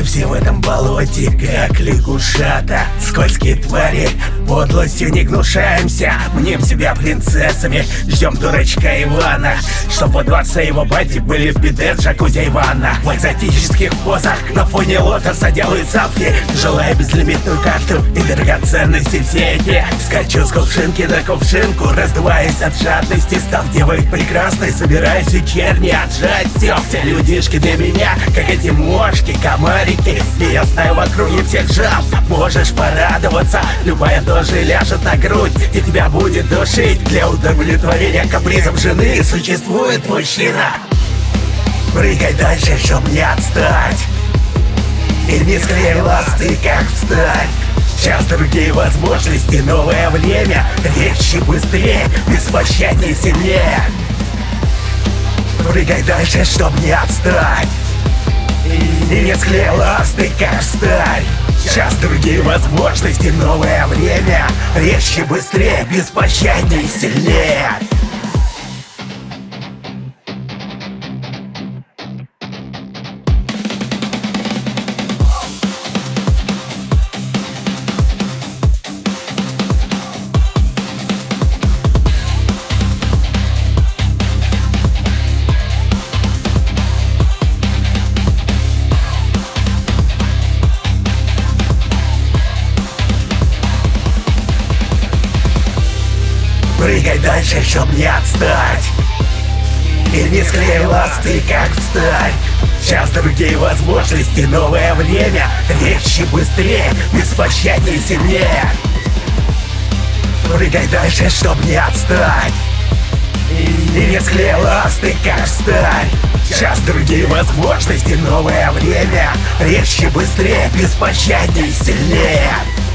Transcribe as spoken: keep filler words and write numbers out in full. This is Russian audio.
Мы все в этом болоте, как лягушата. Скользкие твари, подлостью не гнушаемся. Мнем себя принцессами, ждем дурачка Ивана, чтоб во дворце его бати были биде, джакузи и ванна. В экзотических позах на фоне лотоса делают селфи, желая безлимитную карту и драгоценности все эти. Скачу с кувшинки на кувшинку, раздуваясь от жадности, став девой прекрасной, собираясь вечерней отжать все. Все людишки для меня, как эти мошки, комарики, и я знаю в округе всех жаб. Можешь порадоваться, любая тоже ляжет на грудь и тебя будет душить. Для удовлетворения капризов жены существует мужчина. Прыгай дальше, чтоб не отстать, и не склей ласты, как встать. Сейчас другие возможности, новое время, резче, быстрее, беспощаднее, сильнее. Прыгай дальше, чтоб не отстать, и не склей ласты, как встать. Сейчас другие возможности, новое время, резче, быстрее, беспощаднее, сильнее. Прыгай дальше, чтоб не отстать, и не склей ласты, как встать. Сейчас другие возможности, новое время, резче, быстрее, беспощаднее, сильнее. Прыгай дальше, чтоб не отстать, и не склей ласты, как встать. Сейчас другие возможности, новое время, резче, быстрее, беспощаднее, сильнее.